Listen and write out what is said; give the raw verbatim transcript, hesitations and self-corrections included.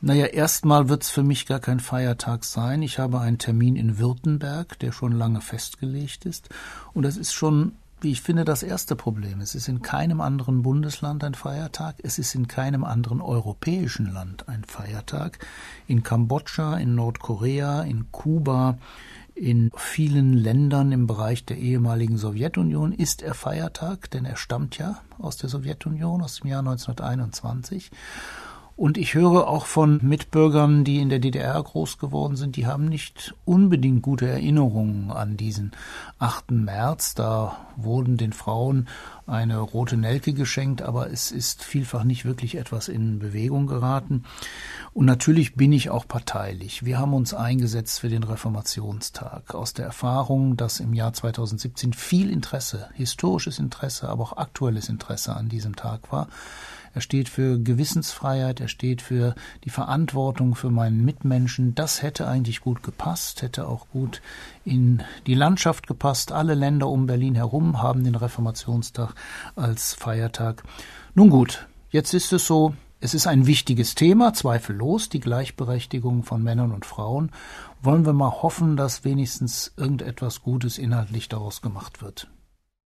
Naja, erstmal wird es für mich gar kein Feiertag sein. Ich habe einen Termin in Württemberg, der schon lange festgelegt ist. Und das ist schon, wie ich finde, das erste Problem. Es ist in keinem anderen Bundesland ein Feiertag. Es ist in keinem anderen europäischen Land ein Feiertag. In Kambodscha, in Nordkorea, in Kuba, in vielen Ländern im Bereich der ehemaligen Sowjetunion ist er Feiertag, denn er stammt ja aus der Sowjetunion, aus dem Jahr neunzehnhunderteinundzwanzig. Und ich höre auch von Mitbürgern, die in der D D R groß geworden sind, die haben nicht unbedingt gute Erinnerungen an diesen achten März. Da wurden den Frauen eine rote Nelke geschenkt, aber es ist vielfach nicht wirklich etwas in Bewegung geraten. Und natürlich bin ich auch parteilich. Wir haben uns eingesetzt für den Reformationstag. Aus der Erfahrung, dass im Jahr zweitausendsiebzehn viel Interesse, historisches Interesse, aber auch aktuelles Interesse an diesem Tag war. Er steht für Gewissensfreiheit, er steht für die Verantwortung für meinen Mitmenschen. Das hätte eigentlich gut gepasst, hätte auch gut in die Landschaft gepasst. Alle Länder um Berlin herum haben den Reformationstag als Feiertag. Nun gut, jetzt ist es so, es ist ein wichtiges Thema, zweifellos, die Gleichberechtigung von Männern und Frauen. Wollen wir mal hoffen, dass wenigstens irgendetwas Gutes inhaltlich daraus gemacht wird.